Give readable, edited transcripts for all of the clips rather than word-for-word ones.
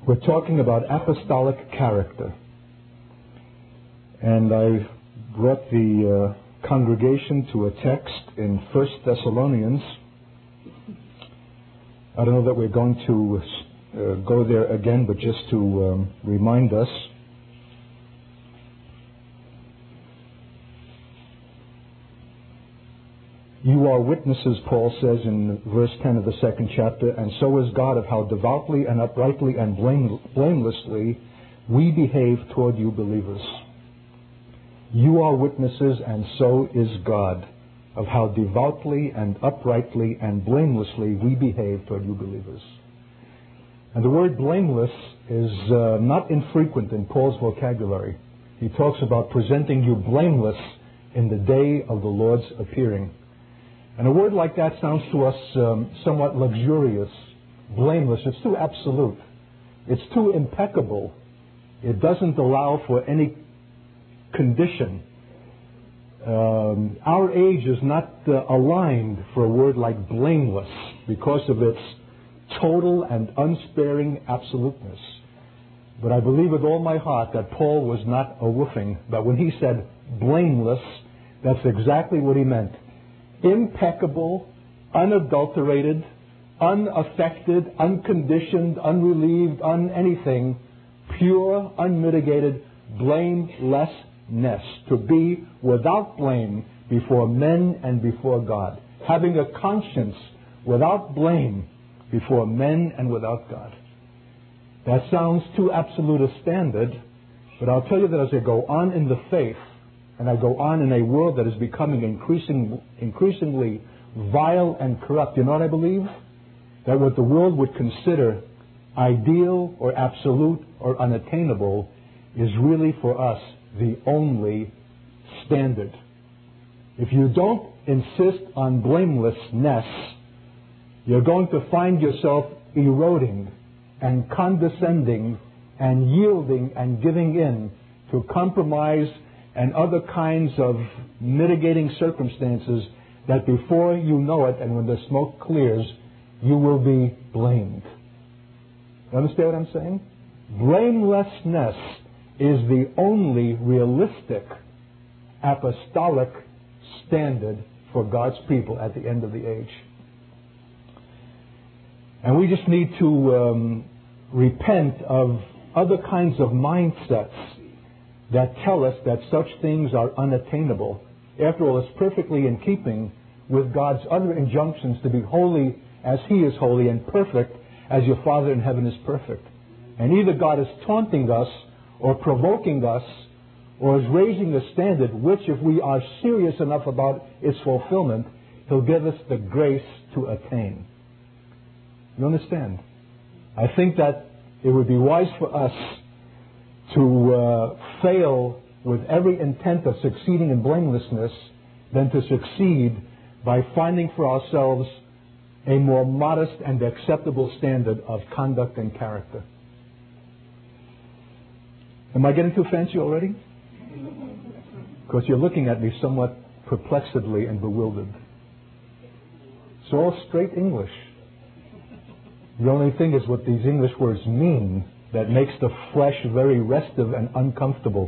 We're talking about apostolic character. And I brought the congregation to a text in 1 Thessalonians. I don't know that we're going to go there again, but just to remind us. You are witnesses, Paul says in verse 10 of the second chapter, and so is God, of how devoutly and uprightly and blamelessly we behave toward you believers. You are witnesses, and so is God, of how devoutly and uprightly and blamelessly we behave toward you believers. And the word blameless is not infrequent in Paul's vocabulary. He talks about presenting you blameless in the day of the Lord's appearing. And a word like that sounds to us somewhat luxurious, blameless. It's too absolute. It's too impeccable. It doesn't allow for any condition. Our age is not aligned for a word like blameless because of its total and unsparing absoluteness. But I believe with all my heart that Paul was not a woofing. But when he said blameless, that's exactly what he meant. Impeccable, unadulterated, unaffected, unconditioned, unrelieved, anything, pure, unmitigated, blamelessness. To be without blame before men and before God. Having a conscience without blame before men and without God. That sounds too absolute a standard, but I'll tell you that as I go on in the faith, and I go on in a world that is becoming increasingly vile and corrupt, you know what I believe? That what the world would consider ideal or absolute or unattainable is really for us the only standard. If you don't insist on blamelessness, you're going to find yourself eroding and condescending and yielding and giving in to compromise and other kinds of mitigating circumstances that before you know it, and when the smoke clears, you will be blamed. You understand what I'm saying? Blamelessness is the only realistic apostolic standard for God's people at the end of the age. And we just need to repent of other kinds of mindsets that tell us that such things are unattainable. After all, it's perfectly in keeping with God's other injunctions to be holy as He is holy and perfect as your Father in heaven is perfect. And either God is taunting us or provoking us or is raising a standard which, if we are serious enough about its fulfillment, He'll give us the grace to attain. You understand? I think that it would be wise for us to fail with every intent of succeeding in blamelessness than to succeed by finding for ourselves a more modest and acceptable standard of conduct and character. Am I getting too fancy already? Because you're looking at me somewhat perplexedly and bewildered. It's all straight English. The only thing is what these English words mean that makes the flesh very restive and uncomfortable.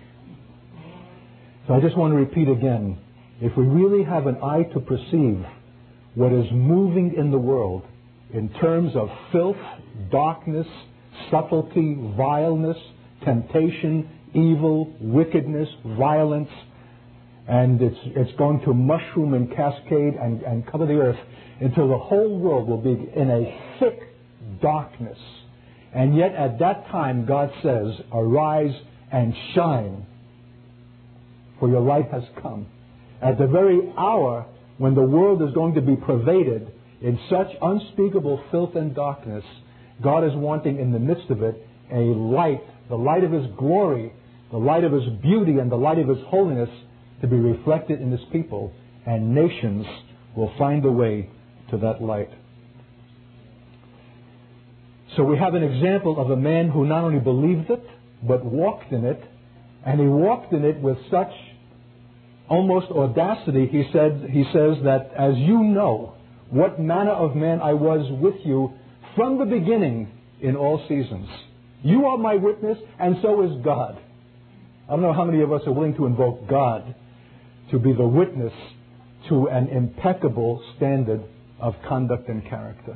So I just want to repeat again, if we really have an eye to perceive what is moving in the world in terms of filth, darkness, subtlety, vileness, temptation, evil, wickedness, violence, and it's going to mushroom and cascade and cover the earth until the whole world will be in a thick darkness. And yet at that time, God says, arise and shine, for your light has come. At the very hour when the world is going to be pervaded in such unspeakable filth and darkness, God is wanting in the midst of it a light, the light of His glory, the light of His beauty, and the light of His holiness to be reflected in His people, and nations will find a way to that light. So we have an example of a man who not only believed it, but walked in it, and he walked in it with such almost audacity. He says that, as you know what manner of man I was with you from the beginning, in all seasons. You are my witness, and so is God. I don't know how many of us are willing to invoke God to be the witness to an impeccable standard of conduct and character.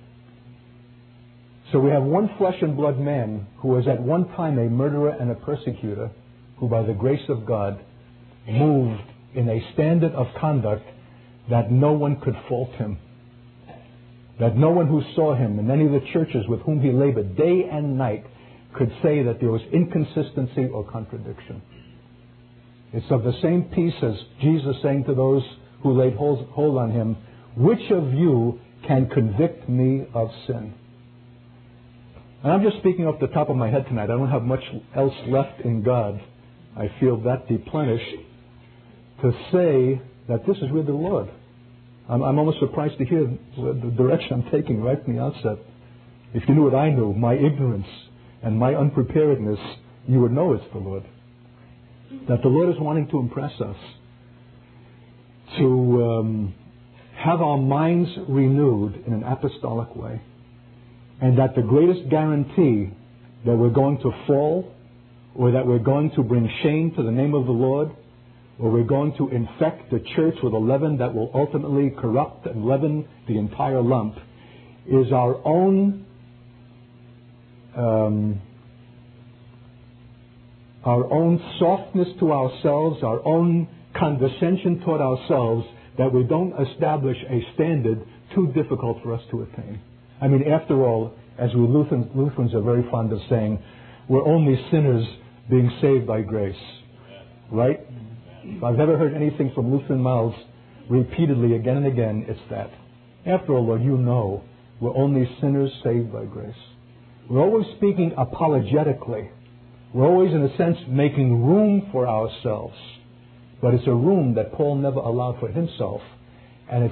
So we have one flesh and blood man who was at one time a murderer and a persecutor, who by the grace of God moved in a standard of conduct that no one could fault him. That no one who saw him in any of the churches with whom he labored day and night could say that there was inconsistency or contradiction. It's of the same piece as Jesus saying to those who laid hold on him, which of you can convict me of sin? And I'm just speaking off the top of my head tonight. I don't have much else left in God. I feel that deplenished to say that this is with the Lord. I'm almost surprised to hear the direction I'm taking right from the outset. If you knew what I knew, my ignorance and my unpreparedness, you would know it's the Lord. That the Lord is wanting to impress us, to have our minds renewed in an apostolic way, and that the greatest guarantee that we're going to fall, or that we're going to bring shame to the name of the Lord, or we're going to infect the church with a leaven that will ultimately corrupt and leaven the entire lump, is our own softness to ourselves, our own condescension toward ourselves, that we don't establish a standard too difficult for us to attain. I mean, after all, as we Lutherans are very fond of saying, we're only sinners being saved by grace. Right? If I've ever heard anything from Lutheran mouths repeatedly again and again, it's that. After all, Lord, you know, we're only sinners saved by grace. We're always speaking apologetically. We're always, in a sense, making room for ourselves. But it's a room that Paul never allowed for himself, and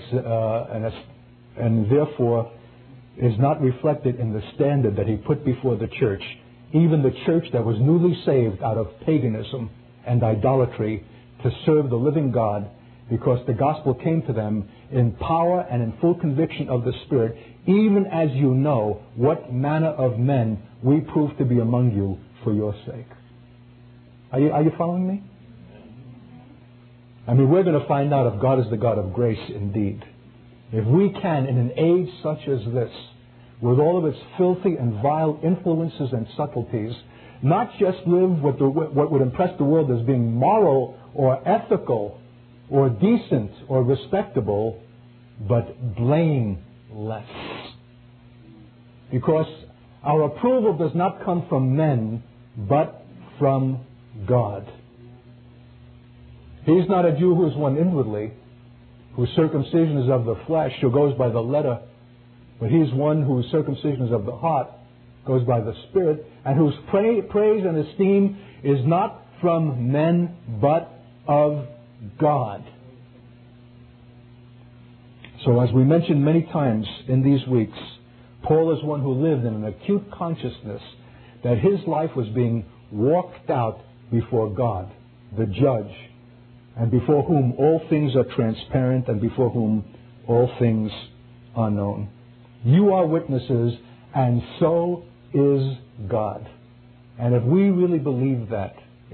therefore is not reflected in the standard that he put before the church, even the church that was newly saved out of paganism and idolatry, to serve the living God, because the gospel came to them in power and in full conviction of the Spirit, even as you know what manner of men we prove to be among you for your sake. Are you following me? I mean, we're going to find out if God is the God of grace indeed. If we can, in an age such as this, with all of its filthy and vile influences and subtleties, not just live what would impress the world as being moral or ethical or decent or respectable, but blameless. Because our approval does not come from men, but from God. He's not a Jew who is one inwardly, whose circumcision is of the flesh, who goes by the letter, but he's one whose circumcision is of the heart, goes by the Spirit, and whose praise and esteem is not from men, but of God. So as we mentioned many times in these weeks, Paul is one who lived in an acute consciousness that his life was being walked out before God, the judge, and before whom all things are transparent and before whom all things are known. You are witnesses, and so is God. And if we really believe that,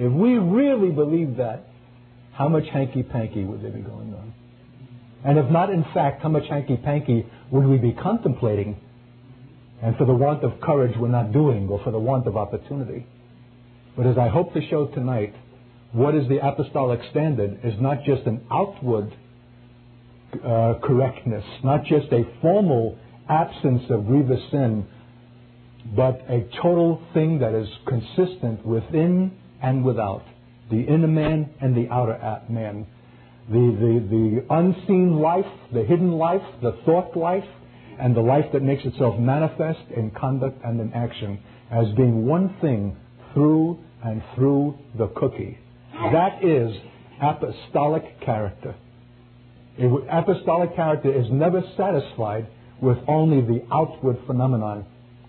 how much hanky-panky would there be going on? And if not, in fact, how much hanky-panky would we be contemplating, and for the want of courage we're not doing, or for the want of opportunity? But as I hope to show tonight, what is the apostolic standard is not just an outward correctness, not just a formal absence of grievous sin, but a total thing that is consistent within and without, the inner man and the outer man, the unseen life, the hidden life, the thought life, and the life that makes itself manifest in conduct and in action as being one thing through and through the cookie. That is apostolic character. Apostolic character is never satisfied with only the outward phenomenon,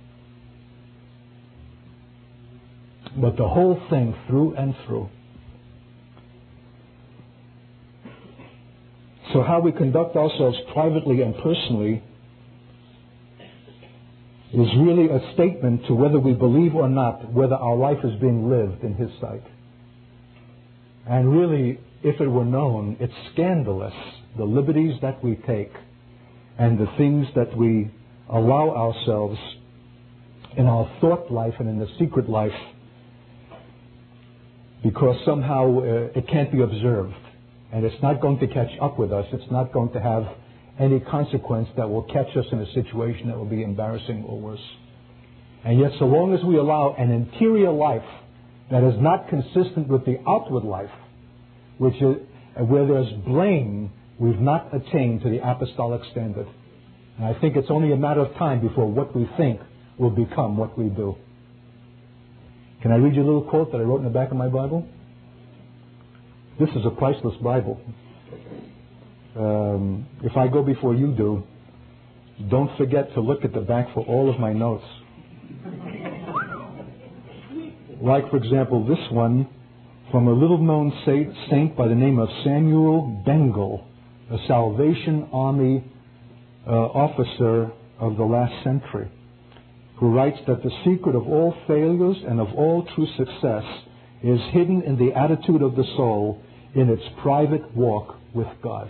but the whole thing through and through. So how we conduct ourselves privately and personally is really a statement to whether we believe or not whether our life is being lived in His sight. And really, if it were known, it's scandalous, the liberties that we take and the things that we allow ourselves in our thought life and in the secret life, because somehow it can't be observed. And it's not going to catch up with us. It's not going to have any consequence that will catch us in a situation that will be embarrassing or worse. And yet, so long as we allow an interior life that is not consistent with the outward life, which is where there's blame, we've not attained to the apostolic standard. And I think it's only a matter of time before what we think will become what we do. Can I read you a little quote that I wrote in the back of my Bible? This is a priceless Bible. If I go before you do, don't forget to look at the back for all of my notes. Like, for example, this one from a little-known saint by the name of Samuel Bengal, a Salvation Army officer of the last century, who writes that the secret of all failures and of all true success is hidden in the attitude of the soul in its private walk with God.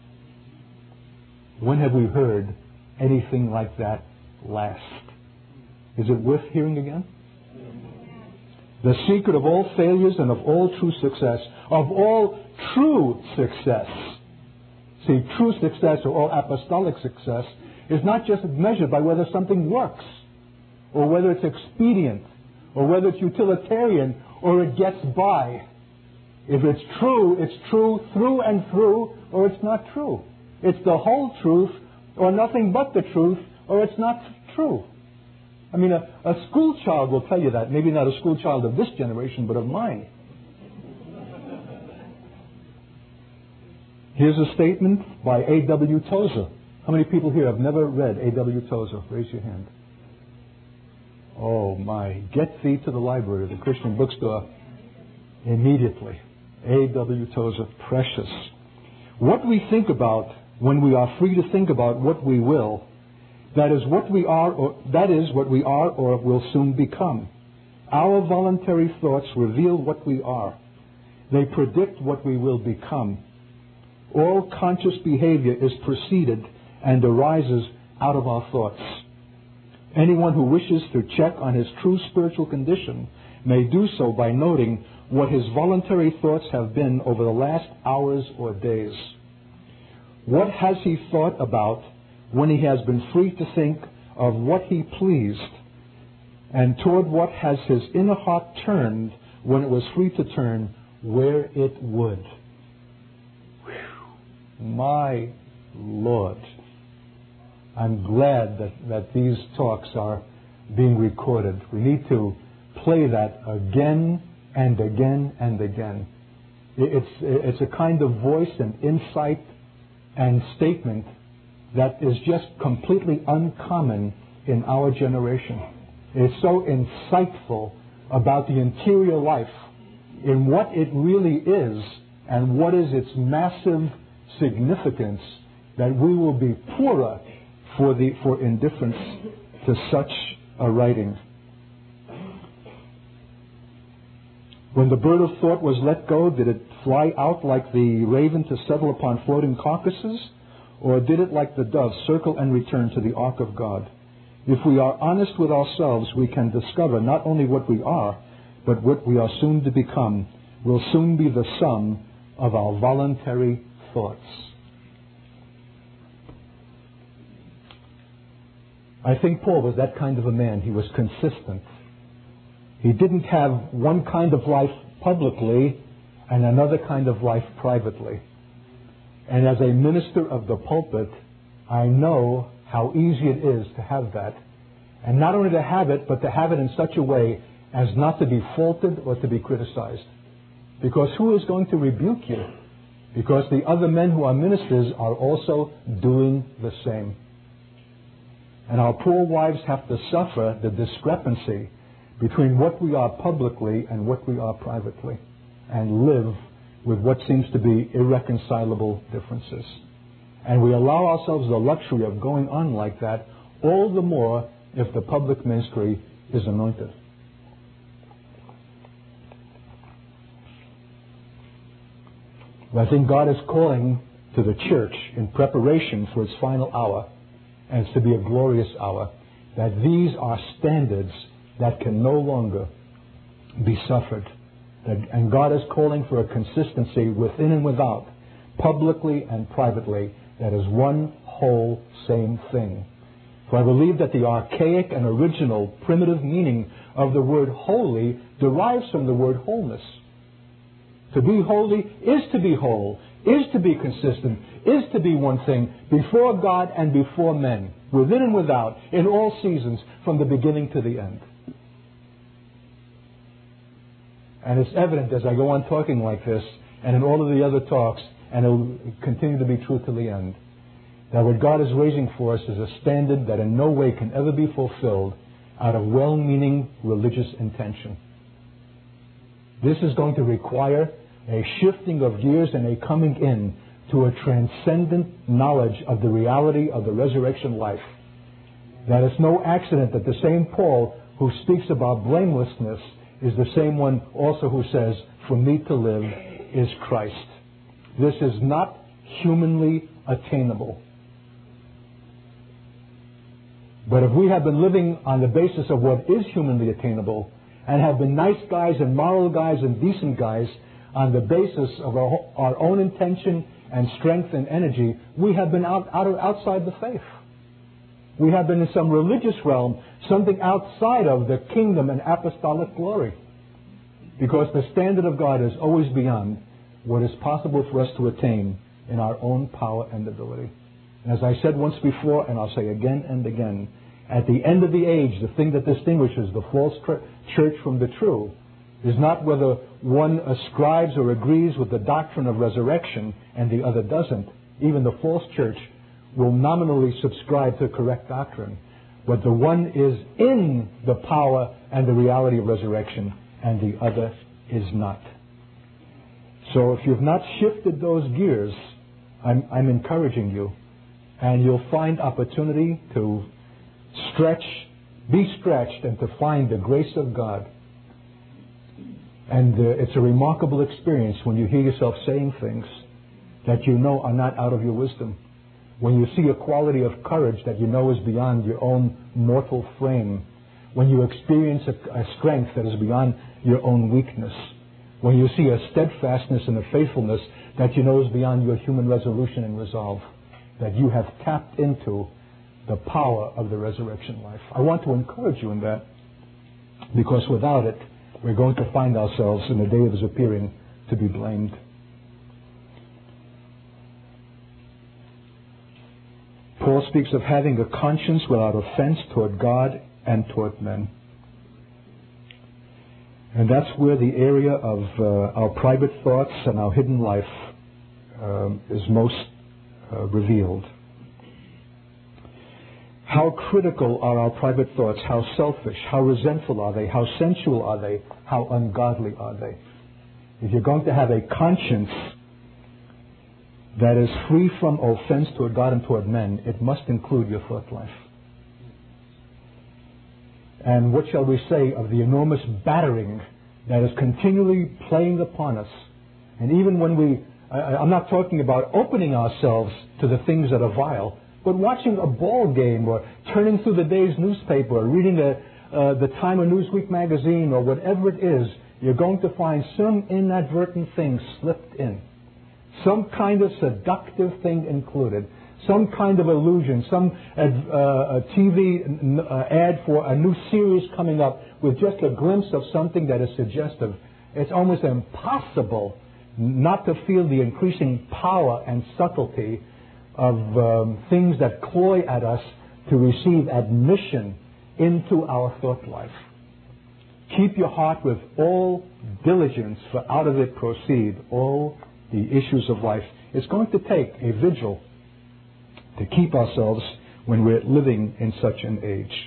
When have we heard anything like that last? Is it worth hearing again? The secret of all failures and of all true success, of all true success. See, true success or all apostolic success is not just measured by whether something works, or whether it's expedient, or whether it's utilitarian, or it gets by. If it's true through and through, or it's not true. It's the whole truth, or nothing but the truth, or it's not true. I mean, a school child will tell you that. Maybe not a school child of this generation, but of mine. Here's a statement by A.W. Tozer. How many people here have never read A.W. Tozer? Raise your hand. Oh my, get thee to the library, the Christian bookstore, immediately. A.W. Tozer, precious. What we think about when we are free to think about what we will, that is what we are or will soon become. Our voluntary thoughts reveal what we are. They predict what we will become. All conscious behavior is preceded and arises out of our thoughts. Anyone who wishes to check on his true spiritual condition may do so by noting what his voluntary thoughts have been over the last hours or days. What has he thought about when he has been free to think of what he pleased, and toward what has his inner heart turned when it was free to turn where it would? Whew. My Lord. I'm glad that these talks are being recorded. We need to play that again and again and again. It's a kind of voice and insight and statement that is just completely uncommon in our generation. It's so insightful about the interior life, in what it really is and what is its massive significance, that we will be poorer for indifference to such a writing. When the bird of thought was let go, did it fly out like the raven to settle upon floating carcasses? Or did it, like the dove, circle and return to the ark of God? If we are honest with ourselves, we can discover not only what we are, but what we are soon to become will soon be the sum of our voluntary thoughts. I think Paul was that kind of a man. He was consistent. He didn't have one kind of life publicly and another kind of life privately. And as a minister of the pulpit, I know how easy it is to have that. And not only to have it, but to have it in such a way as not to be faulted or to be criticized. Because who is going to rebuke you? Because the other men who are ministers are also doing the same. And our poor wives have to suffer the discrepancy between what we are publicly and what we are privately, and live with what seems to be irreconcilable differences. And we allow ourselves the luxury of going on like that, all the more if the public ministry is anointed. I think God is calling to the church in preparation for its final hour, and it's to be a glorious hour, that these are standards that can no longer be suffered. And God is calling for a consistency within and without, publicly and privately, that is one whole same thing. For I believe that the archaic and original primitive meaning of the word holy derives from the word wholeness. To be holy is to be whole, is to be consistent, is to be one thing before God and before men, within and without, in all seasons, from the beginning to the end. And it's evident as I go on talking like this, and in all of the other talks, and it will continue to be true till the end, that what God is raising for us is a standard that in no way can ever be fulfilled out of well-meaning religious intention. This is going to require a shifting of gears and a coming in to a transcendent knowledge of the reality of the resurrection life. That it's no accident that the same Paul who speaks about blamelessness is the same one also who says, "For me to live is Christ." This is not humanly attainable. But if we have been living on the basis of what is humanly attainable, and have been nice guys and moral guys and decent guys on the basis of our own intention and strength and energy, we have been outside the faith. We have been in some religious realm, something outside of the kingdom and apostolic glory. Because the standard of God is always beyond what is possible for us to attain in our own power and ability. And as I said once before, and I'll say again and again, at the end of the age, the thing that distinguishes the false church from the true is not whether one ascribes or agrees with the doctrine of resurrection and the other doesn't. Even the false church will nominally subscribe to correct doctrine. But the one is in the power and the reality of resurrection, and the other is not. So if you've not shifted those gears, I'm encouraging you. And you'll find opportunity to be stretched, and to find the grace of God. And it's a remarkable experience when you hear yourself saying things that you know are not out of your wisdom. When you see a quality of courage that you know is beyond your own mortal frame. When you experience a strength that is beyond your own weakness. When you see a steadfastness and a faithfulness that you know is beyond your human resolution and resolve. That you have tapped into the power of the resurrection life. I want to encourage you in that, because without it, we're going to find ourselves in the day of His appearing to be blamed. Paul speaks of having a conscience without offense toward God and toward men. And that's where the area of our private thoughts and our hidden life is most revealed. How critical are our private thoughts? How selfish? How resentful are they? How sensual are they? How ungodly are they? If you're going to have a conscience that is free from offense toward God and toward men, it must include your thought life. And what shall we say of the enormous battering that is continually playing upon us? And even when I'm not talking about opening ourselves to the things that are vile, but watching a ball game or turning through the day's newspaper or reading the Time or Newsweek magazine or whatever it is, you're going to find some inadvertent thing slipped in. Some kind of seductive thing included. Some kind of illusion. Some TV ad for a new series coming up with just a glimpse of something that is suggestive. It's almost impossible not to feel the increasing power and subtlety of things that cloy at us to receive admission into our thought life. Keep your heart with all diligence, for out of it proceed all the issues of life. It's going to take a vigil to keep ourselves when we're living in such an age.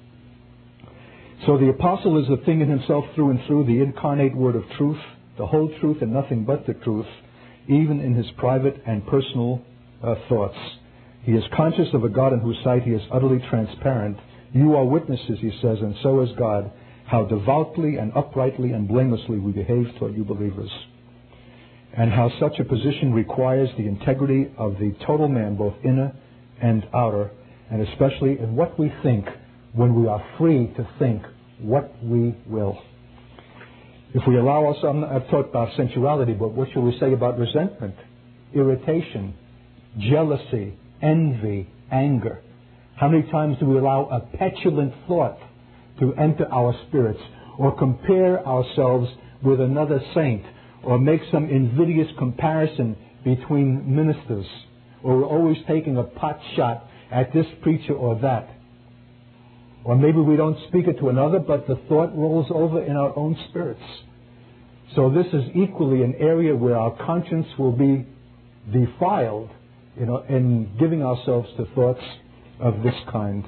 So the apostle is the thing in himself through and through, the incarnate word of truth, the whole truth and nothing but the truth, even in his private and personal thoughts. He is conscious of a God in whose sight he is utterly transparent, You are witnesses, he says, and so is God, how devoutly and uprightly and blamelessly we behave toward you believers, and how such a position requires the integrity of the total man, both inner and outer, and especially in what we think when we are free to think what we will. If we allow ourselves, I've talked about sensuality, but what shall we say about resentment, irritation, jealousy, envy, anger? How many times do we allow a petulant thought to enter our spirits, or compare ourselves with another saint, or make some invidious comparison between ministers, or we're always taking a pot shot at this preacher or that? Or maybe we don't speak it to another, but the thought rolls over in our own spirits. So this is equally an area where our conscience will be defiled, in giving ourselves to thoughts of this kind.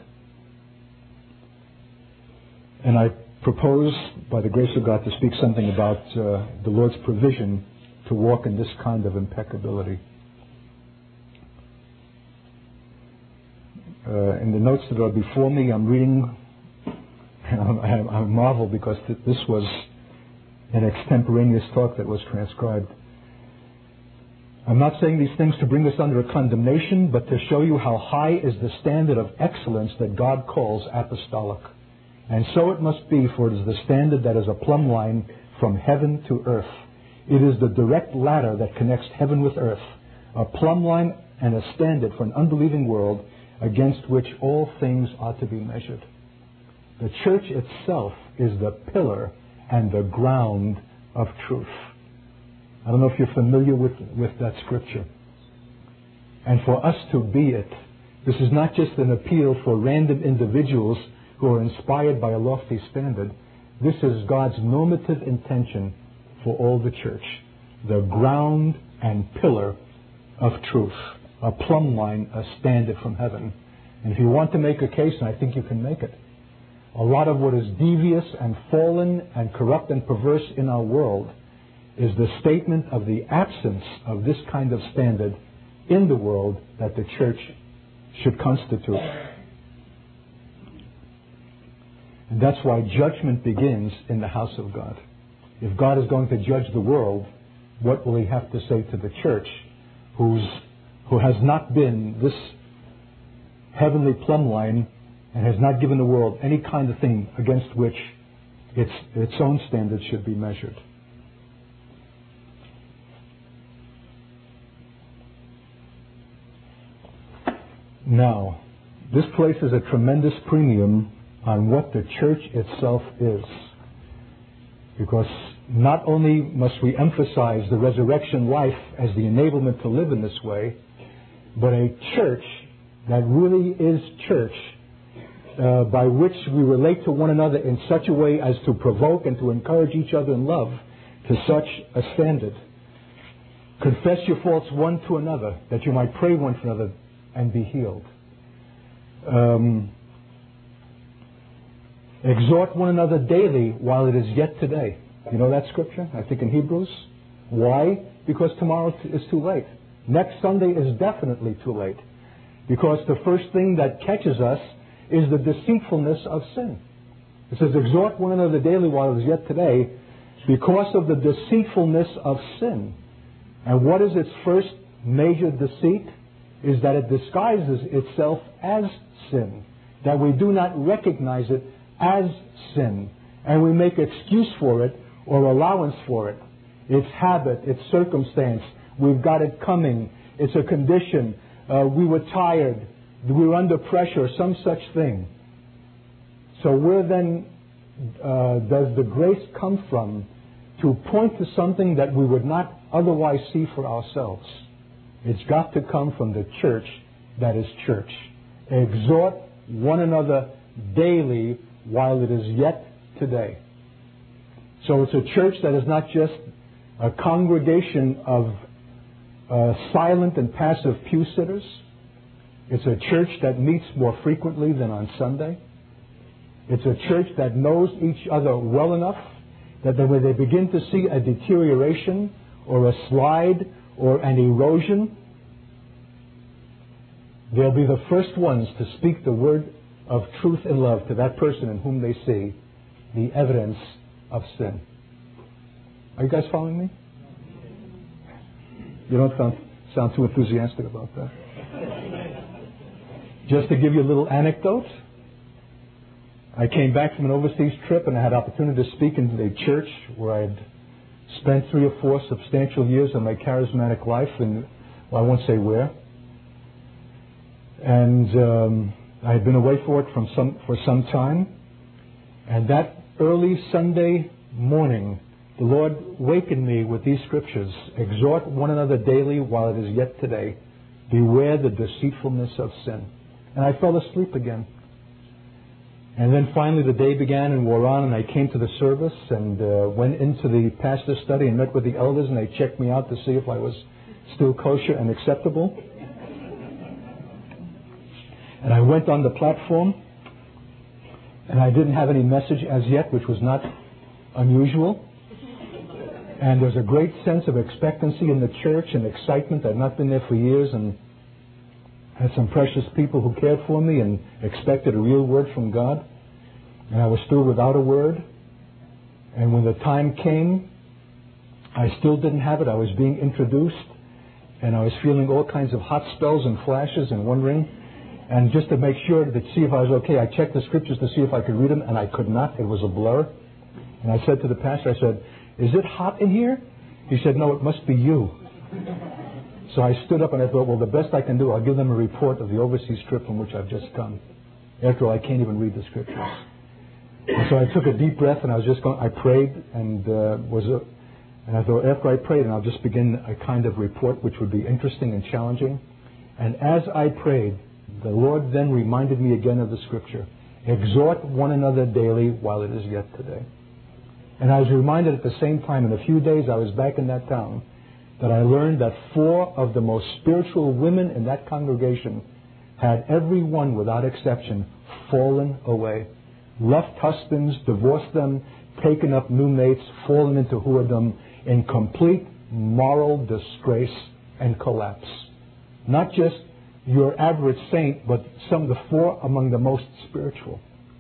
And I propose, by the grace of God, to speak something about the Lord's provision to walk in this kind of impeccability. In the notes that are before me, I'm reading, I marvel because this was an extemporaneous talk that was transcribed. I'm not saying these things to bring us under a condemnation, but to show you how high is the standard of excellence that God calls apostolic. And so it must be, for it is the standard that is a plumb line from heaven to earth. It is the direct ladder that connects heaven with earth, a plumb line and a standard for an unbelieving world against which all things are to be measured. The church itself is the pillar and the ground of truth. I don't know if you're familiar with that scripture. And for us to be it, this is not just an appeal for random individuals who are inspired by a lofty standard. This is God's normative intention for all the church. The ground and pillar of truth. A plumb line, a standard from heaven. And if you want to make a case, and I think you can make it, a lot of what is devious and fallen and corrupt and perverse in our world is the statement of the absence of this kind of standard in the world that the church should constitute. And that's why judgment begins in the house of God. If God is going to judge the world, what will he have to say to the church who has not been this heavenly plumb line and has not given the world any kind of thing against which its own standards should be measured? Now, this places a tremendous premium on what the church itself is. Because not only must we emphasize the resurrection life as the enablement to live in this way, but a church that really is church, by which we relate to one another in such a way as to provoke and to encourage each other in love to such a standard. Confess your faults one to another, that you might pray one for another and be healed. Exhort one another daily while it is yet today. You know that scripture? I think in Hebrews. Why? Because tomorrow is too late. Next Sunday is definitely too late. Because the first thing that catches us is the deceitfulness of sin. It says, exhort one another daily while it is yet today, because of the deceitfulness of sin. And what is its first major deceit? Is that it disguises itself as sin. That we do not recognize it as sin. And we make excuse for it or allowance for it. It's habit, it's circumstance. We've got it coming. It's a condition. We were tired. We were under pressure, some such thing. So where then does the grace come from to point to something that we would not otherwise see for ourselves? It's got to come from the church that is church. Exhort one another daily while it is yet today. So it's a church that is not just a congregation of silent and passive pew sitters. It's a church that meets more frequently than on Sunday. It's a church that knows each other well enough that when they begin to see a deterioration or a slide or an erosion, they'll be the first ones to speak the word of truth and love to that person in whom they see the evidence of sin. Are you guys following me? You don't sound too enthusiastic about that. Just to give you a little anecdote, I came back from an overseas trip and I had opportunity to speak in a church where I had spent 3 or 4 substantial years of my charismatic life, and well, I won't say where. And I had been away for some time. And that early Sunday morning, the Lord wakened me with these scriptures. Exhort one another daily while it is yet today. Beware the deceitfulness of sin. And I fell asleep again. And then finally the day began and wore on, and I came to the service and went into the pastor's study and met with the elders, and they checked me out to see if I was still kosher and acceptable. And I went on the platform, and I didn't have any message as yet, which was not unusual. And there's a great sense of expectancy in the church and excitement. I've not been there for years, and had some precious people who cared for me and expected a real word from God. And I was still without a word. And when the time came, I still didn't have it. I was being introduced, and I was feeling all kinds of hot spells and flashes and wondering. And just to make sure to see if I was okay, I checked the scriptures to see if I could read them, and I could not. It was a blur. And I said to the pastor, I said, "Is it hot in here?" He said, "No, it must be you." So I stood up and I thought, well, the best I can do, I'll give them a report of the overseas trip from which I've just come. After all, I can't even read the scriptures. And so I took a deep breath and I prayed and I thought after I prayed, and I'll just begin a kind of report which would be interesting and challenging. And as I prayed, the Lord then reminded me again of the scripture. Exhort one another daily while it is yet today. And I was reminded at the same time, in a few days I was back in that town, that I learned that 4 of the most spiritual women in that congregation had, every one without exception, fallen away. Left husbands, divorced them, taken up new mates, fallen into whoredom, in complete moral disgrace and collapse. Not just your average saint, but some of the 4 among the most spiritual.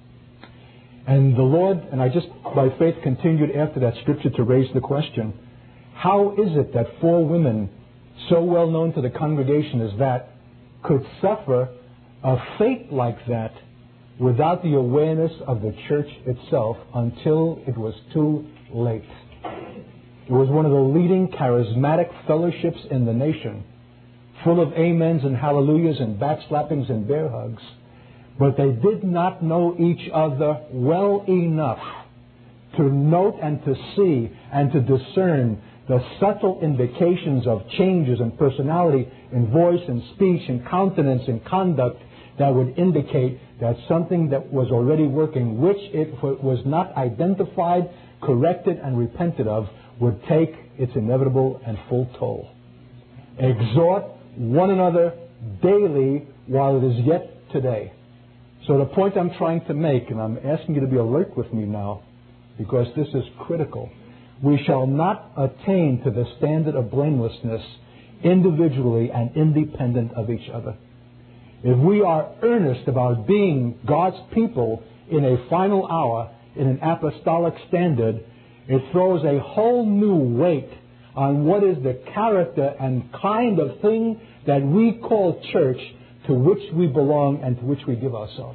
And the Lord, and I just by faith continued after that scripture to raise the question, how is it that 4 women, so well known to the congregation as that, could suffer a fate like that without the awareness of the church itself until it was too late? It was one of the leading charismatic fellowships in the nation, full of amens and hallelujahs and backslappings and bear hugs, but they did not know each other well enough to note and to see and to discern the subtle indications of changes in personality, in voice and speech and countenance and conduct that would indicate that something that was already working, which it was not identified, corrected, and repented of, would take its inevitable and full toll. Exhort one another daily while it is yet today. So the point I'm trying to make, and I'm asking you to be alert with me now, because this is critical. We shall not attain to the standard of blamelessness individually and independent of each other. If we are earnest about being God's people in a final hour, in an apostolic standard, it throws a whole new weight on what is the character and kind of thing that we call church, to which we belong and to which we give ourselves.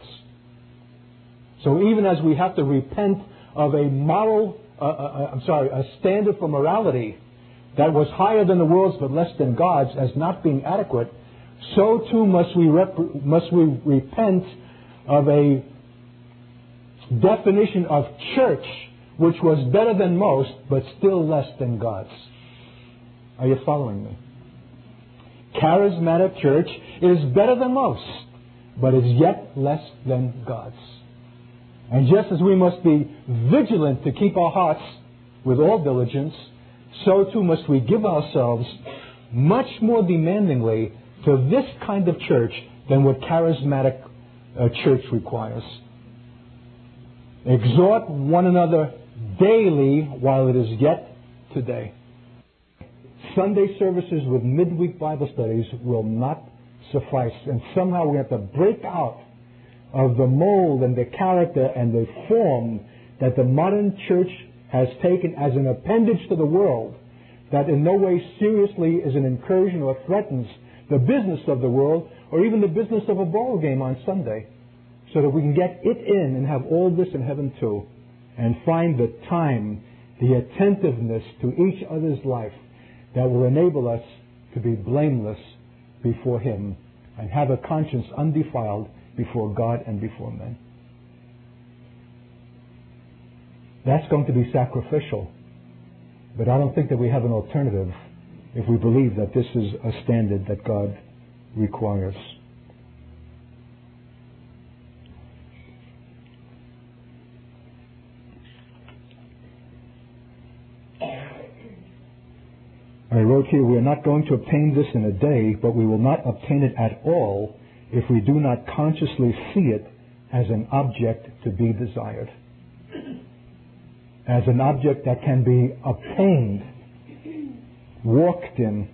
So even as we have to repent of a a standard for morality that was higher than the world's but less than God's as not being adequate, so too must we repent of a definition of church which was better than most but still less than God's. Are you following me? Charismatic church is better than most, but is yet less than God's. And just as we must be vigilant to keep our hearts with all diligence, so too must we give ourselves much more demandingly to this kind of church than what charismatic church requires. Exhort one another daily while it is yet today. Sunday services with midweek Bible studies will not suffice, and somehow we have to break out of the mold and the character and the form that the modern church has taken as an appendage to the world, that in no way seriously is an incursion or threatens the business of the world or even the business of a ball game on Sunday, so that we can get it in and have all this in heaven too, and find the time, the attentiveness to each other's life that will enable us to be blameless before Him and have a conscience undefiled before God and before men. That's going to be sacrificial, but I don't think that we have an alternative if we believe that this is a standard that God requires. I wrote here, we are not going to obtain this in a day, but we will not obtain it at all if we do not consciously see it as an object to be desired. As an object that can be obtained, walked in.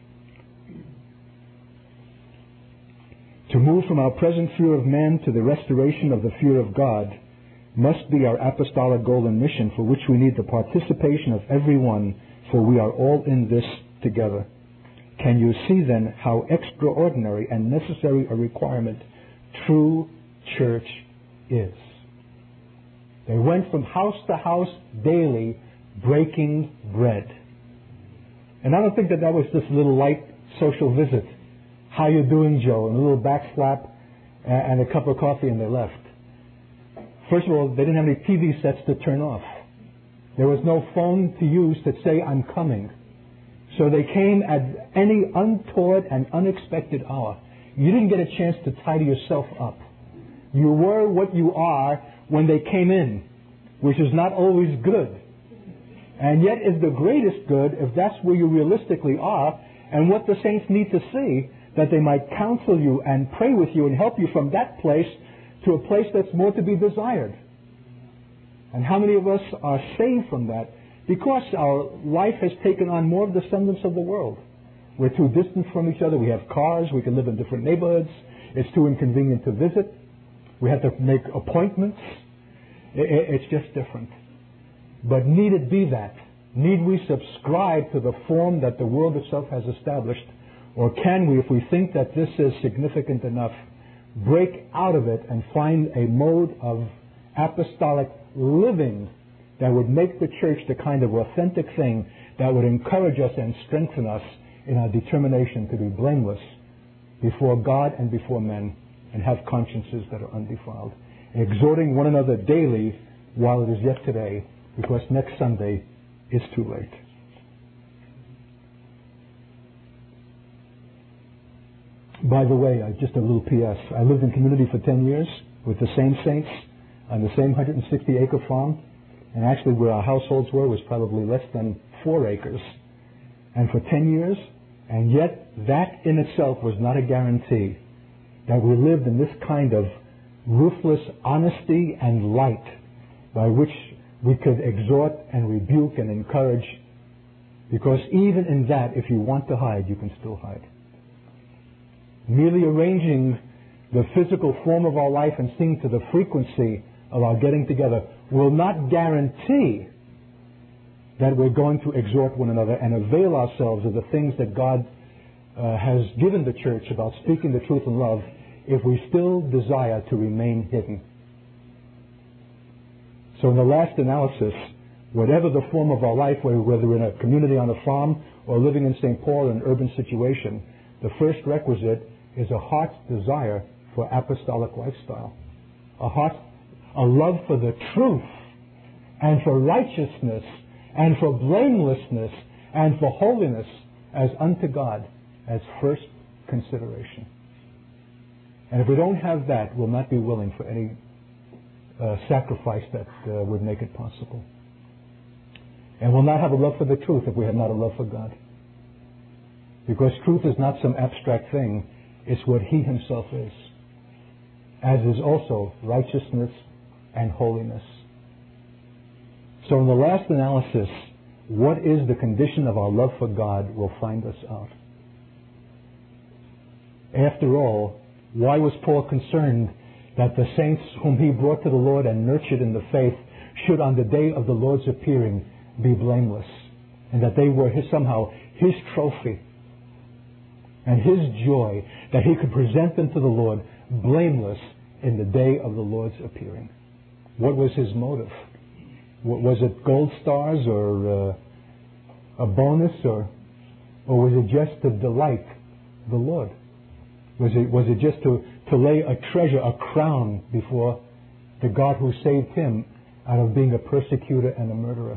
To move from our present fear of man to the restoration of the fear of God must be our apostolic goal and mission, for which we need the participation of everyone, for we are all in this together. Can you see then how extraordinary and necessary a requirement true church is? They went from house to house daily, breaking bread. And I don't think that was just a little light social visit. How you doing, Joe? And a little backslap and a cup of coffee, and they left. First of all, they didn't have any TV sets to turn off. There was no phone to use to say, I'm coming. So they came at any untoward and unexpected hour. You didn't get a chance to tidy yourself up. You were what you are when they came in, which is not always good. And yet is the greatest good if that's where you realistically are, and what the saints need to see, that they might counsel you and pray with you and help you from that place to a place that's more to be desired. And how many of us are saved from that? Because our life has taken on more of the semblance of the world. We're too distant from each other. We have cars. We can live in different neighborhoods. It's too inconvenient to visit. We have to make appointments. It's just different. But need it be that? Need we subscribe to the form that the world itself has established? Or can we, if we think that this is significant enough, break out of it and find a mode of apostolic living that would make the church the kind of authentic thing that would encourage us and strengthen us in our determination to be blameless before God and before men, and have consciences that are undefiled, exhorting one another daily while it is yet today, because next Sunday is too late. By the way, just a little P.S. I lived in community for 10 years with the same saints on the same 160-acre farm, and actually where our households were was probably less than 4 acres. And for 10 years, and yet that in itself was not a guarantee that we lived in this kind of ruthless honesty and light by which we could exhort and rebuke and encourage, because even in that, if you want to hide, you can still hide. Merely arranging the physical form of our life and seeing to the frequency of our getting together will not guarantee that we're going to exhort one another and avail ourselves of the things that God has given the church about speaking the truth in love, if we still desire to remain hidden. So in the last analysis, whatever the form of our life, whether in a community on a farm or living in St. Paul in an urban situation, the first requisite is a heart's desire for apostolic lifestyle. A love for the truth, and for righteousness, and for blamelessness, and for holiness as unto God as first consideration. And if we don't have that, we'll not be willing for any sacrifice that would make it possible. And we'll not have a love for the truth if we have not a love for God. Because truth is not some abstract thing. It's what He Himself is. As is also righteousness and holiness. So in the last analysis, what is the condition of our love for God will find us out. After all, why was Paul concerned that the saints whom he brought to the Lord and nurtured in the faith should on the day of the Lord's appearing be blameless, and that they were somehow his trophy and his joy, that he could present them to the Lord blameless in the day of the Lord's appearing. What was his motive? Was it gold stars or a bonus, or was it just to delight the Lord? Was it just to lay a treasure, a crown before the God who saved him out of being a persecutor and a murderer?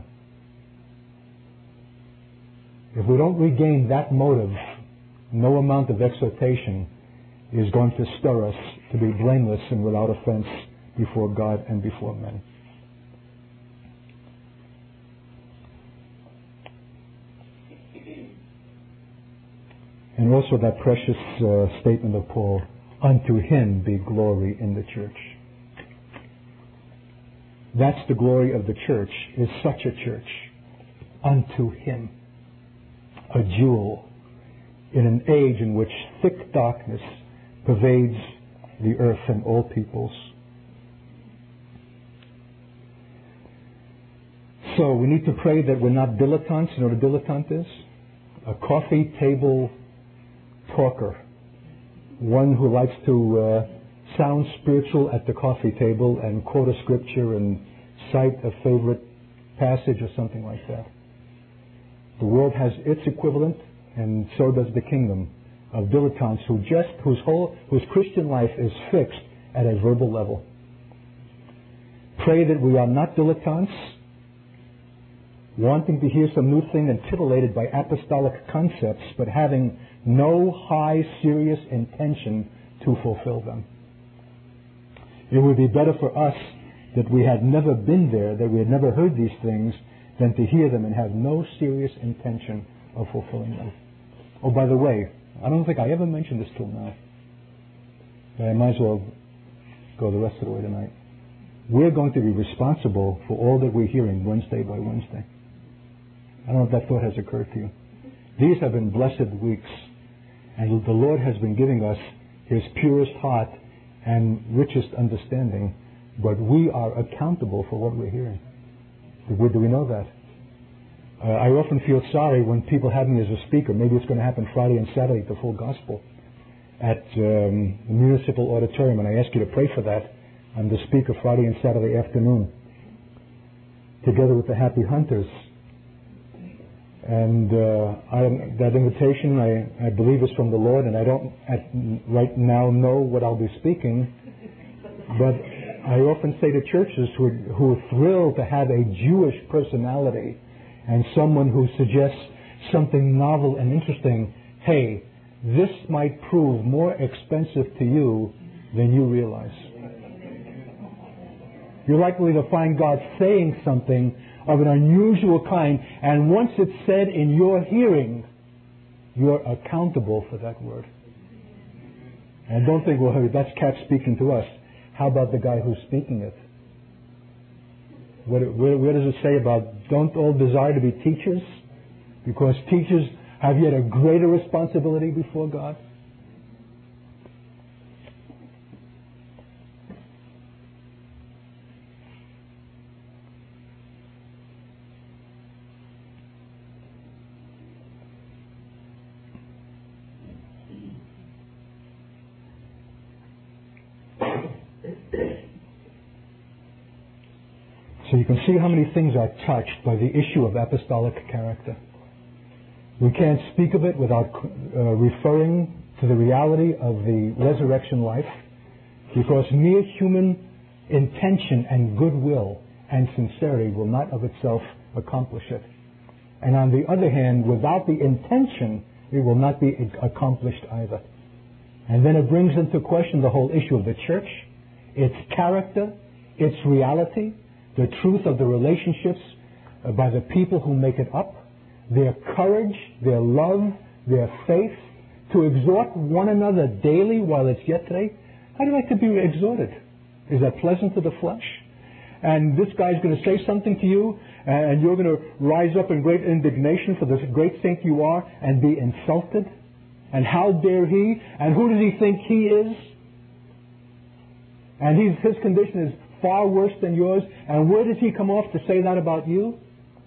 If we don't regain that motive, no amount of exhortation is going to stir us to be blameless and without offense before God and before men. And also that precious statement of Paul, unto him be glory in the church. That's the glory of the church, is such a church. Unto him. A jewel in an age in which thick darkness pervades the earth and all peoples. So we need to pray that we're not dilettantes. You know what a dilettante is? A coffee table talker. One who likes to sound spiritual at the coffee table and quote a scripture and cite a favorite passage or something like that. The world has its equivalent, and so does the kingdom of dilettantes whose Christian life is fixed at a verbal level. Pray that we are not dilettantes, wanting to hear some new thing and titillated by apostolic concepts, but having no high, serious intention to fulfill them. It would be better for us that we had never been there, that we had never heard these things, than to hear them and have no serious intention of fulfilling them. Oh, by the way, I don't think I ever mentioned this till now, but I might as well go the rest of the way tonight. We're going to be responsible for all that we're hearing Wednesday by Wednesday. I don't know if that thought has occurred to you. These have been blessed weeks, and the Lord has been giving us his purest heart and richest understanding, but we are accountable for what we're hearing. Do we know that? I often feel sorry when people have me as a speaker. Maybe it's going to happen Friday and Saturday at the Full Gospel at the Municipal Auditorium, and I ask you to pray for that. I'm the speaker Friday and Saturday afternoon, together with the Happy Hunters. And that invitation, I believe, is from the Lord, and I don't right now know what I'll be speaking, but I often say to churches who are thrilled to have a Jewish personality and someone who suggests something novel and interesting, hey, this might prove more expensive to you than you realize. You're likely to find God saying something of an unusual kind, and once it's said in your hearing, you're accountable for that word. And don't think, well, that's Cat speaking to us. How about the guy who's speaking it? Where does it say about don't all desire to be teachers? Because teachers have yet a greater responsibility before God. So you can see how many things are touched by the issue of apostolic character. We can't speak of it without referring to the reality of the resurrection life, because mere human intention and goodwill and sincerity will not of itself accomplish it. And on the other hand, without the intention, it will not be accomplished either. And then it brings into question the whole issue of the church, its character, its reality, the truth of the relationships by the people who make it up, their courage, their love, their faith, to exhort one another daily while it's yet today. How do you like to be exhorted? Is that pleasant to the flesh? And this guy's going to say something to you, and you're going to rise up in great indignation for this great saint you are and be insulted? And how dare he? And who does he think he is? And his condition is far worse than yours. And where does he come off to say that about you?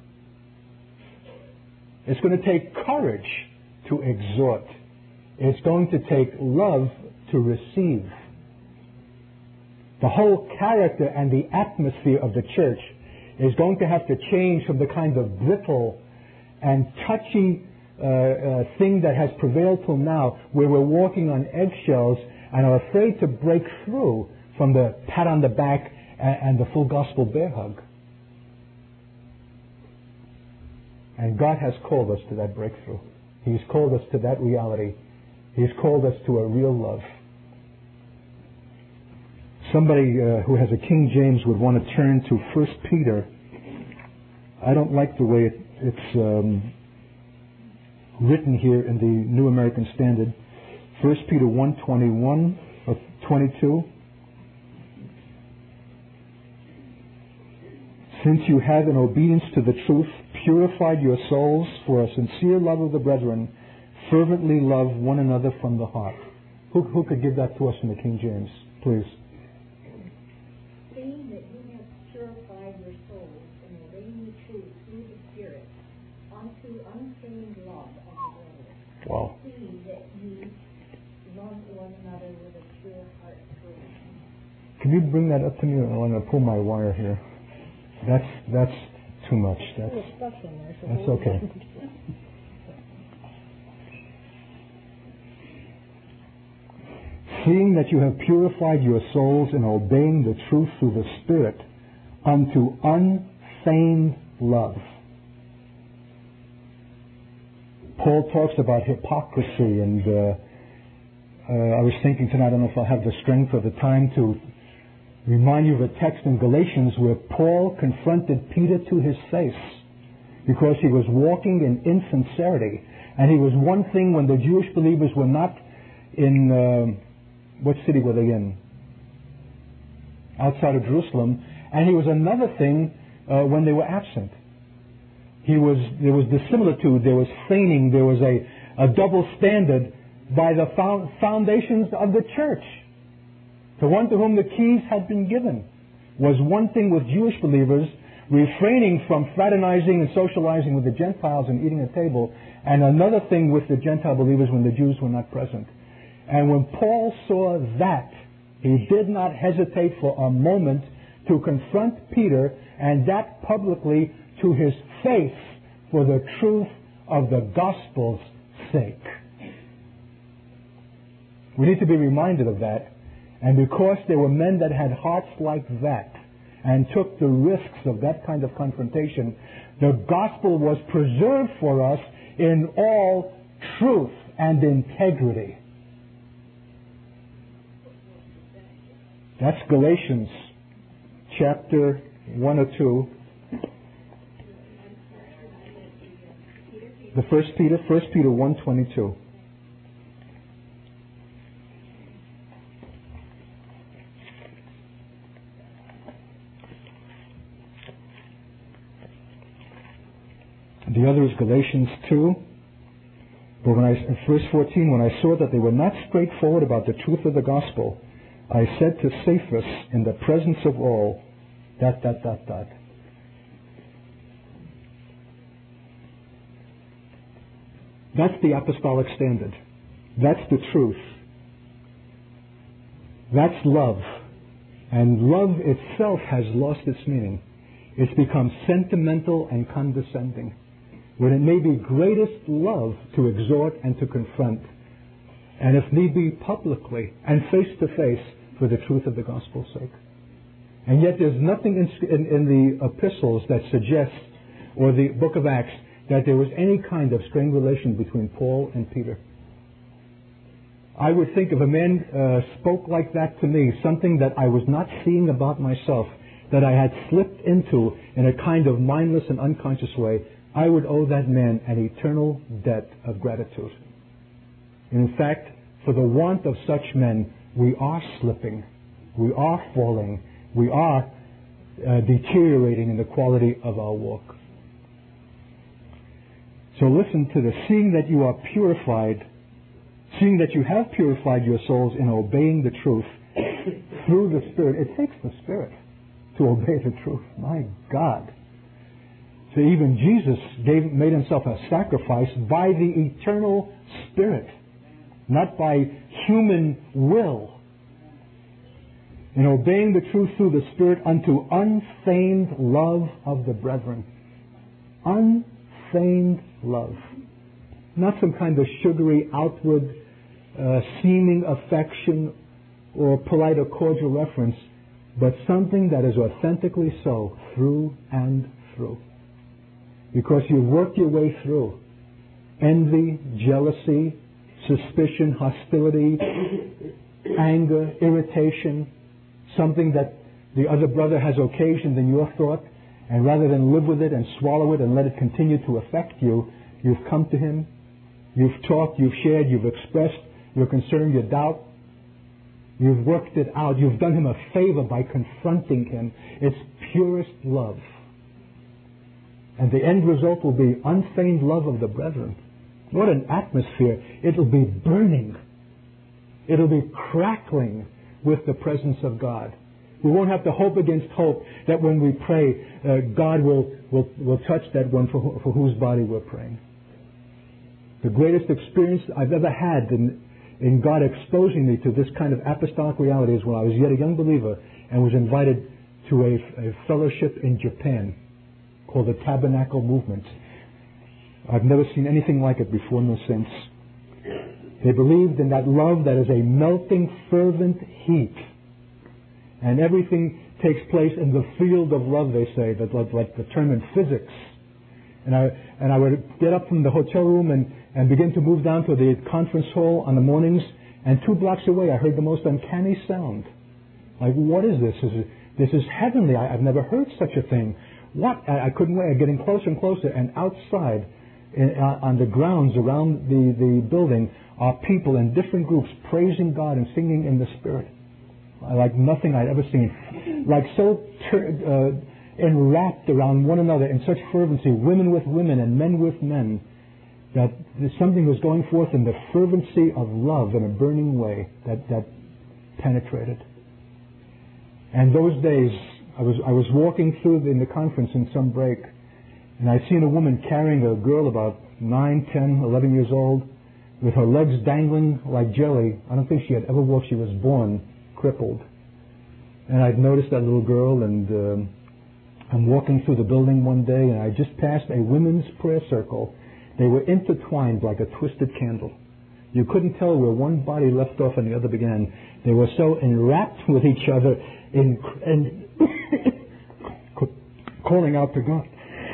It's going to take courage to exhort. It's going to take love to receive. The whole character and the atmosphere of the church is going to have to change from the kind of brittle and touchy thing that has prevailed till now, where we're walking on eggshells and are afraid to break through from the pat on the back and the full gospel bear hug. And God has called us to that breakthrough. He's called us to that reality. He's called us to a real love. Somebody who has a King James would want to turn to 1 Peter. I don't like the way it's written here in the New American Standard. 1 Peter 1:21 or 22. Since you have, in obedience to the truth, purified your souls for a sincere love of the brethren, fervently love one another from the heart. Who could give that to us in the King James, please? Seeing that you have purified your souls in obeying the truth through the Spirit, unto unfeigned love of the brethren. Wow. See that you love one another with a pure heart through. Can you bring that up to me? I want to pull my wire here. That's too much. That's okay. Seeing that you have purified your souls in obeying the truth through the Spirit unto unfeigned love. Paul talks about hypocrisy, and I was thinking tonight, I don't know if I'll have the strength or the time to remind you of a text in Galatians where Paul confronted Peter to his face because he was walking in insincerity. And he was one thing when the Jewish believers were not in, what city were they in? Outside of Jerusalem. And he was another thing when they were absent. There was dissimilitude, there was feigning, there was a double standard by the foundations of the church. The one to whom the keys had been given was one thing with Jewish believers, refraining from fraternizing and socializing with the Gentiles and eating at table, and another thing with the Gentile believers when the Jews were not present. And when Paul saw that, he did not hesitate for a moment to confront Peter, and that publicly to his face, for the truth of the gospel's sake. We need to be reminded of that. And because there were men that had hearts like that and took the risks of that kind of confrontation, the gospel was preserved for us in all truth and integrity. That's Galatians chapter 1 or 2. The 1 Peter 1:22. The other is Galatians 2. But verse 14, when I saw that they were not straightforward about the truth of the gospel, I said to Cephas in the presence of all, ... That's the apostolic standard. That's the truth. That's love. And love itself has lost its meaning. It's become sentimental and condescending, when it may be greatest love to exhort and to confront, and if need be publicly and face to face for the truth of the gospel's sake. And yet there's nothing in the epistles that suggests, or the book of Acts, that there was any kind of strained relation between Paul and Peter. I would think if a man spoke like that to me, something that I was not seeing about myself, that I had slipped into in a kind of mindless and unconscious way, I would owe that man an eternal debt of gratitude. In fact, for the want of such men, we are slipping, we are falling, we are deteriorating in the quality of our walk. So listen to this. Seeing that you are purified, seeing that you have purified your souls in obeying the truth through the Spirit. It takes the Spirit to obey the truth. My God. So even Jesus made himself a sacrifice by the eternal Spirit, not by human will. In obeying the truth through the Spirit unto unfeigned love of the brethren. Unfeigned love. Not some kind of sugary, outward, seeming affection or polite or cordial reference, but something that is authentically so, through and through. Because you've worked your way through envy, jealousy, suspicion, hostility, anger, irritation, something that the other brother has occasioned in your thought, and rather than live with it and swallow it and let it continue to affect you, you've come to him, you've talked, you've shared, you've expressed your concern, your doubt, you've worked it out, you've done him a favor by confronting him. It's purest love. And the end result will be unfeigned love of the brethren. What an atmosphere. It'll be burning. It'll be crackling with the presence of God. We won't have to hope against hope that when we pray, God will touch that one for whose body we're praying. The greatest experience I've ever had in God exposing me to this kind of apostolic reality is when I was yet a young believer and was invited to a fellowship in Japan called the Tabernacle Movement. I've never seen anything like it before nor since. They believed in that love that is a melting, fervent heat. And everything takes place in the field of love, they say, like the term in physics. And I would get up from the hotel room and begin to move down to the conference hall on the mornings, and 2 blocks away I heard the most uncanny sound. Like, what is this? This is heavenly. I've never heard such a thing. What? I couldn't wait. Getting closer and closer, and outside, on the grounds around the building, are people in different groups praising God and singing in the Spirit. Like nothing I'd ever seen. Like so enwrapped around one another in such fervency, women with women and men with men, that something was going forth in the fervency of love in a burning way that penetrated. And those days, I was walking through in the conference in some break, and I'd seen a woman carrying a girl about 9, 10, 11 years old, with her legs dangling like jelly. I don't think she had ever walked. She was born crippled. And I'd noticed that little girl, and I'm walking through the building one day, and I just passed a women's prayer circle. They were intertwined like a twisted candle. You couldn't tell where one body left off and the other began. They were so enwrapped with each other and calling out to God.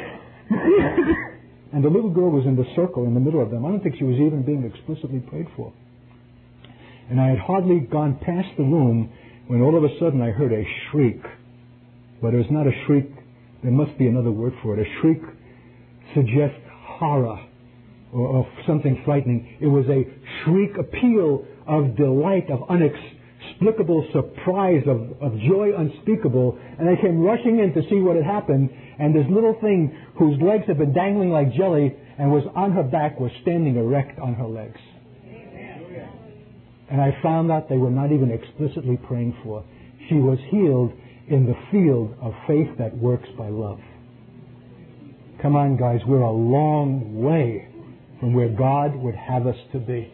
And the little girl was in the circle in the middle of them. I don't think she was even being explicitly prayed for. And I had hardly gone past the room when all of a sudden I heard a shriek. But it was not a shriek. There must be another word for it. A shriek suggests horror or something frightening. It was a shriek, a peal of delight, of inexplicable surprise, of joy unspeakable. And I came rushing in to see what had happened. And this little thing whose legs had been dangling like jelly and was on her back was standing erect on her legs. And I found out they were not even explicitly praying for. She was healed in the field of faith that works by love. Come on, guys, we're a long way from where God would have us to be.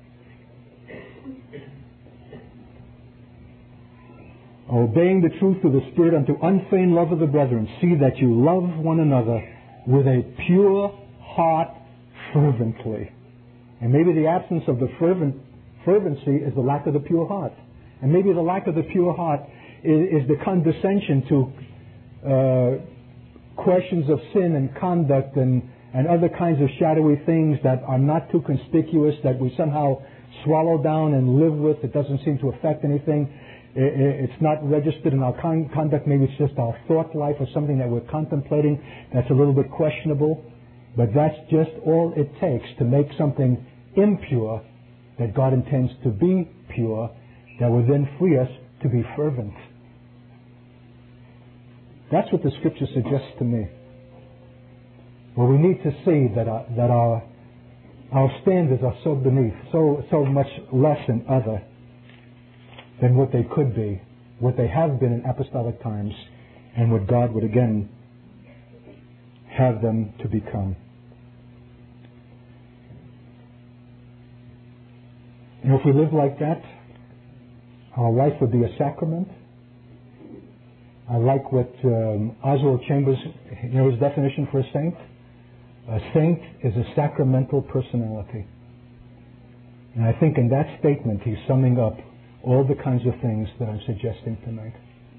Obeying the truth through the Spirit unto unfeigned love of the brethren, see that you love one another with a pure heart fervently. And maybe the absence of the fervency is the lack of the pure heart. And maybe the lack of the pure heart is the condescension to questions of sin and conduct and other kinds of shadowy things that are not too conspicuous, that we somehow swallow down and live with. It doesn't seem to affect anything. It's not registered in our conduct. Maybe it's just our thought life or something that we're contemplating that's a little bit questionable. But that's just all it takes to make something impure that God intends to be pure, that will then free us to be fervent. That's what the Scripture suggests to me. Well, we need to see that our standards are so beneath, so much less and other than what they could be, what they have been in apostolic times and what God would again have them to become. And if we live like that, our life would be a sacrament. I like what Oswald Chambers, his definition for a saint. A saint is a sacramental personality. And I think in that statement he's summing up all the kinds of things that I'm suggesting tonight.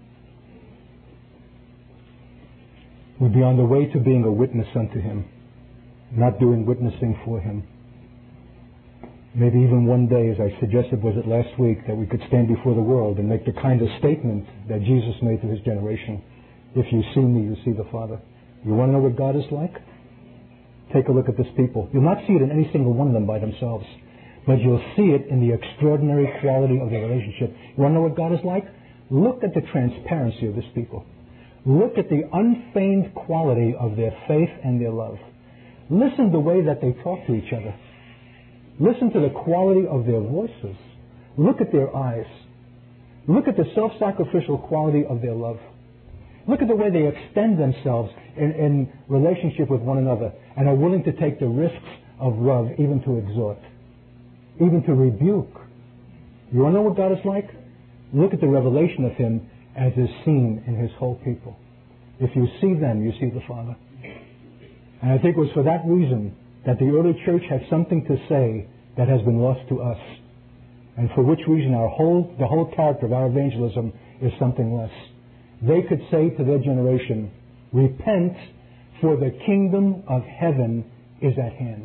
We'd be on the way to being a witness unto Him, not doing witnessing for Him. Maybe even one day, as I suggested, was it last week, that we could stand before the world and make the kind of statement that Jesus made to His generation. If you see me, you see the Father. You want to know what God is like? Take a look at this people. You'll not see it in any single one of them by themselves, but you'll see it in the extraordinary quality of their relationship. You want to know what God is like? Look at the transparency of this people. Look at the unfeigned quality of their faith and their love. Listen to the way that they talk to each other. Listen to the quality of their voices. Look at their eyes. Look at the self-sacrificial quality of their love. Look at the way they extend themselves in relationship with one another and are willing to take the risks of love, even to exhort, even to rebuke. You want to know what God is like? Look at the revelation of Him as is seen in His whole people. If you see them, you see the Father. And I think it was for that reason that the early church had something to say that has been lost to us, and for which reason the whole character of our evangelism is something less. They could say to their generation, repent, for the kingdom of heaven is at hand.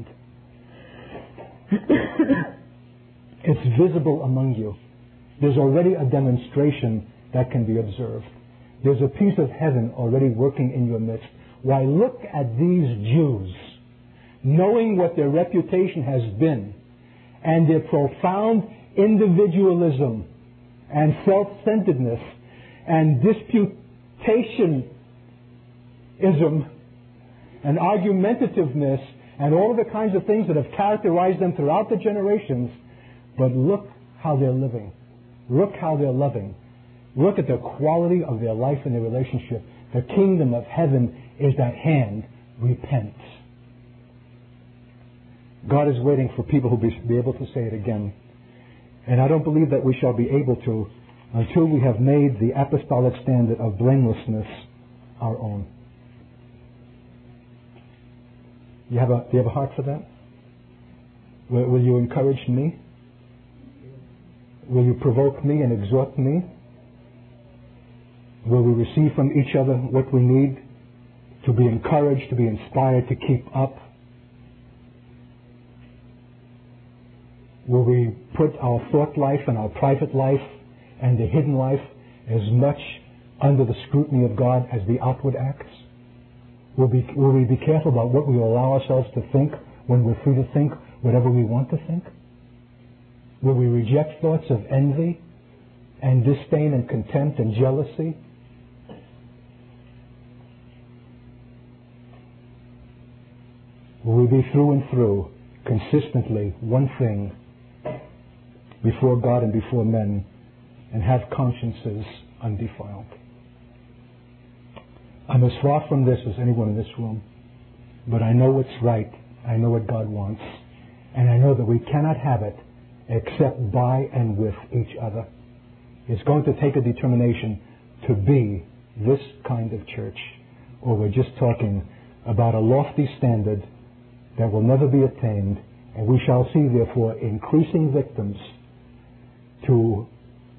It's visible among you. There's already a demonstration that can be observed. There's a piece of heaven already working in your midst. Why, look at these Jews, knowing what their reputation has been, and their profound individualism and self-centeredness and disputationism and argumentativeness and all of the kinds of things that have characterized them throughout the generations. But look how they're living. Look how they're loving. Look at the quality of their life and their relationship. The kingdom of heaven is at hand. Repent. God is waiting for people who will be able to say it again. And I don't believe that we shall be able to until we have made the apostolic standard of blamelessness our own. Do you have a heart for that? Will you encourage me? Will you provoke me and exhort me? Will we receive from each other what we need to be encouraged, to be inspired, to keep up? Will we put our thought life and our private life and the hidden life as much under the scrutiny of God as the outward acts? Will we be careful about what we allow ourselves to think when we're free to think whatever we want to think? Will we reject thoughts of envy and disdain and contempt and jealousy? Will we be through and through consistently one thing before God and before men, and have consciences undefiled? I'm as far from this as anyone in this room, but I know what's right. I know what God wants, and I know that we cannot have it except by and with each other. It's going to take a determination to be this kind of church, or we're just talking about a lofty standard that will never be attained, and we shall see, therefore, increasing victims to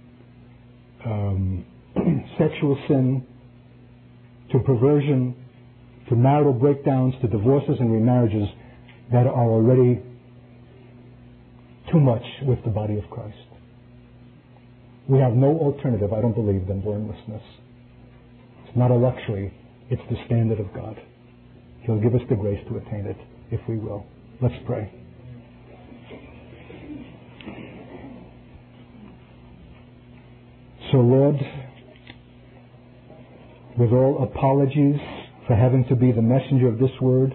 sexual sin, to perversion, to marital breakdowns, to divorces and remarriages that are already too much with the body of Christ. We have no alternative, I don't believe, than blamelessness. It's not a luxury, it's the standard of God. He'll give us the grace to attain it, if we will. Let's pray. So, Lord, with all apologies for having to be the messenger of this word,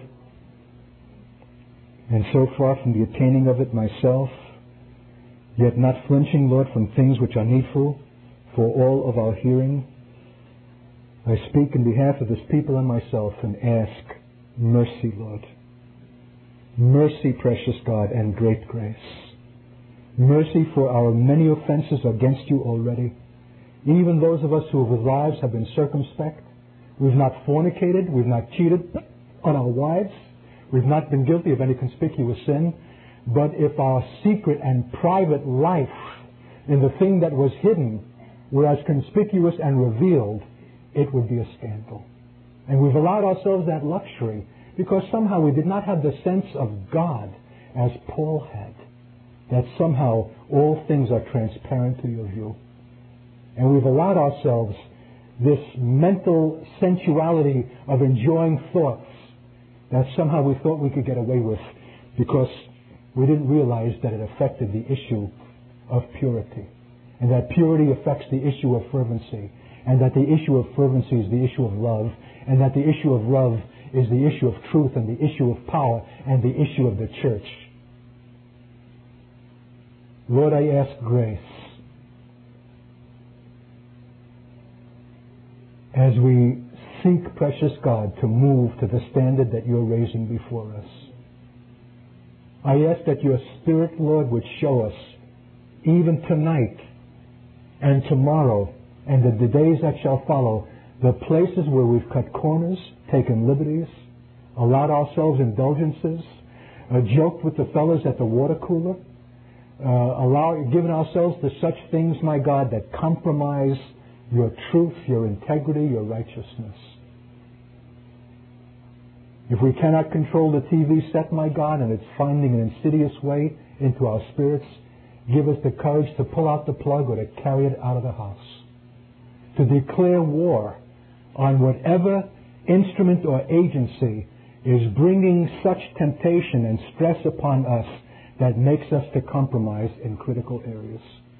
and so far from the attaining of it myself, yet not flinching, Lord, from things which are needful for all of our hearing. I speak in behalf of this people and myself and ask mercy, Lord. Mercy, precious God, and great grace. Mercy for our many offenses against you already. Even those of us whose lives have been circumspect. We've not fornicated. We've not cheated on our wives. We've not been guilty of any conspicuous sin. But if our secret and private life in the thing that was hidden were as conspicuous and revealed, it would be a scandal. And we've allowed ourselves that luxury because somehow we did not have the sense of God as Paul had, that somehow all things are transparent to your view. And we've allowed ourselves this mental sensuality of enjoying thoughts that somehow we thought we could get away with because we didn't realize that it affected the issue of purity. And that purity affects the issue of fervency. And that the issue of fervency is the issue of love. And that the issue of love is the issue of truth and the issue of power and the issue of the church. Lord, I ask grace as we seek, precious God, to move to the standard that you're raising before us. I ask that your Spirit, Lord, would show us, even tonight and tomorrow and the days that shall follow, the places where we've cut corners, taken liberties, allowed ourselves indulgences, joked with the fellows at the water cooler, given ourselves to such things, my God, that compromise your truth, your integrity, your righteousness. If we cannot control the TV set, my God, and it's finding an insidious way into our spirits, give us the courage to pull out the plug or to carry it out of the house. To declare war on whatever instrument or agency is bringing such temptation and stress upon us that makes us to compromise in critical areas.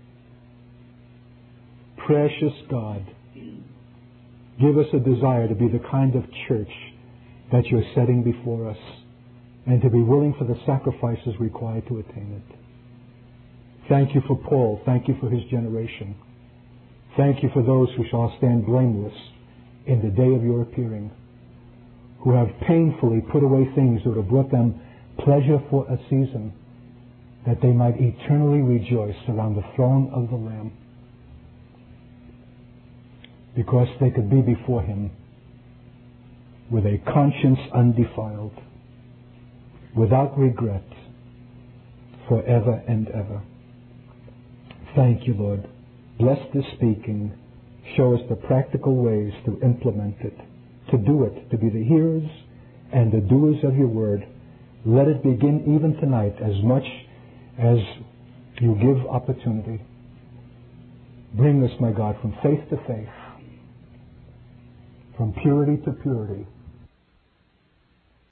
Precious God, give us a desire to be the kind of church that you're setting before us and to be willing for the sacrifices required to attain it. Thank you for Paul. Thank you for his generation. Thank you for those who shall stand blameless in the day of your appearing, who have painfully put away things that have brought them pleasure for a season, that they might eternally rejoice around the throne of the Lamb, because they could be before him with a conscience undefiled, without regret, forever and ever. Thank you, Lord. Bless this speaking. Show us the practical ways to implement it, to do it, to be the hearers and the doers of your word. Let it begin even tonight as much as you give opportunity. Bring us, my God, from faith to faith, from purity to purity,